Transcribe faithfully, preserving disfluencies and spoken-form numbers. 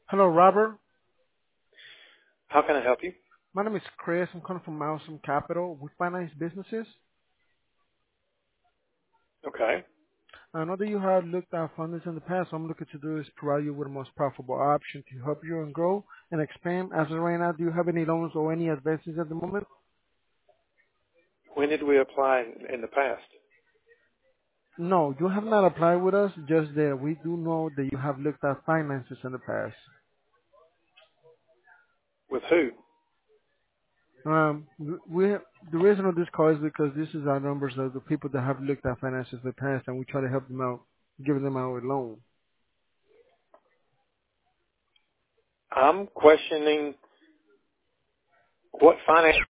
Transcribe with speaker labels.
Speaker 1: Hello, Robert.
Speaker 2: How can I help you?
Speaker 1: My name is Chris. I'm calling from Milestone Capital. We finance businesses.
Speaker 2: Okay.
Speaker 1: I know that you have looked at funders in the past. What I'm looking to do is provide you with the most profitable option to help you and grow and expand. As of right now, do you have any loans or any advances at the moment?
Speaker 2: When did we apply in, in the past?
Speaker 1: No, you have not applied with us. Just that we do know that you have looked at finances in the past.
Speaker 2: With who?
Speaker 1: Um, we the reason of this call is because this is our numbers of the people that have looked at finances in the past, and we try to help them out, giving them out a loan.
Speaker 2: I'm questioning what financial